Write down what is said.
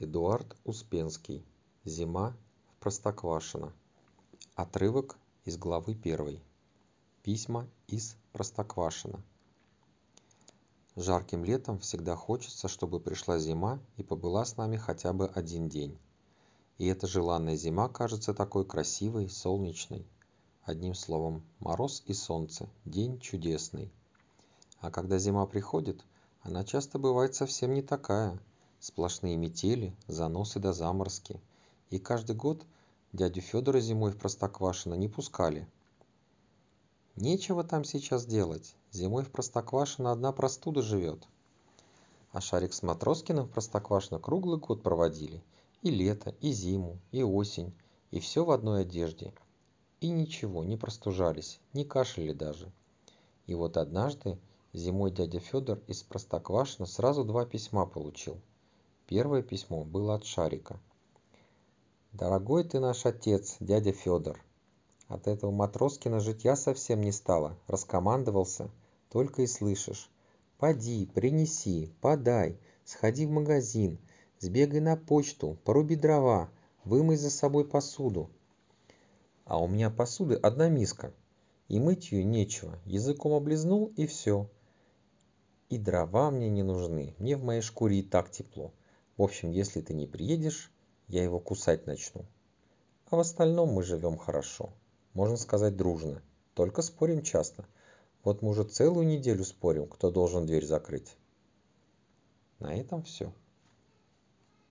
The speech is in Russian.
Эдуард Успенский. Зима в Простоквашино. Отрывок из главы 1. Письма из Простоквашино. Жарким летом всегда хочется, чтобы пришла зима и побыла с нами хотя бы один день. И эта желанная зима кажется такой красивой, солнечной. Одним словом, мороз и солнце, день чудесный. А когда зима приходит, она часто бывает совсем не такая. Сплошные метели, заносы да заморозки. И каждый год дядю Федора зимой в Простоквашино не пускали. Нечего там сейчас делать. Зимой в Простоквашино одна простуда живет. А Шарик с Матроскиным в Простоквашино круглый год проводили. И лето, и зиму, и осень. И все в одной одежде. И ничего, не простужались, не кашляли даже. И вот однажды зимой дядя Федор из Простоквашино сразу 2 письма получил. Первое письмо было от Шарика. «Дорогой ты наш отец, дядя Федор». От этого Матроскина житья совсем не стало, раскомандовался, только и слышишь. «Поди, принеси, подай, сходи в магазин, сбегай на почту, поруби дрова, вымой за собой посуду». А у меня посуды одна миска, и мыть ее нечего, языком облизнул и все. И дрова мне не нужны, мне в моей шкуре и так тепло. В общем, если ты не приедешь, я его кусать начну. А в остальном мы живем хорошо. Можно сказать, дружно. Только спорим часто. Вот мы уже целую неделю спорим, кто должен дверь закрыть. На этом все.